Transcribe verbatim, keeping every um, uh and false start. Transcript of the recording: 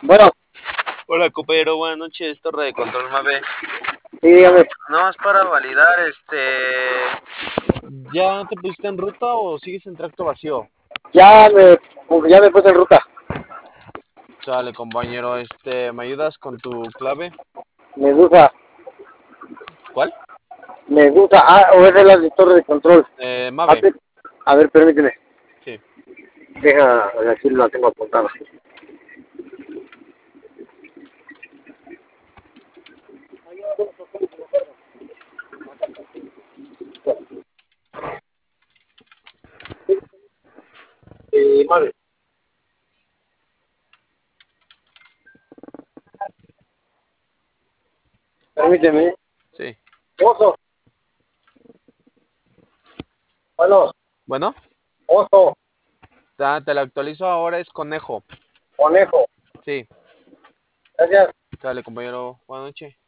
Bueno, Hola, compañero, buenas noches, Torre de Control Mave. sí, dígame. Nada más para validar, este... ¿Ya te pusiste en ruta o sigues en tracto vacío? Ya me, ya me puse en ruta. Sale, compañero, este, ¿me ayudas con tu clave? Medusa, ¿Cuál? Medusa. Ah, o es de la de torre de control. Eh, A Mave, ver, a ver, permíteme. sí. Deja, aquí la tengo apuntada. Eh, vale. Permíteme. Sí. Oso. Bueno, Bueno, oso, ta- te lo actualizo ahora, es conejo. conejo. Sí. Gracias. Sale, compañero, buenas noches.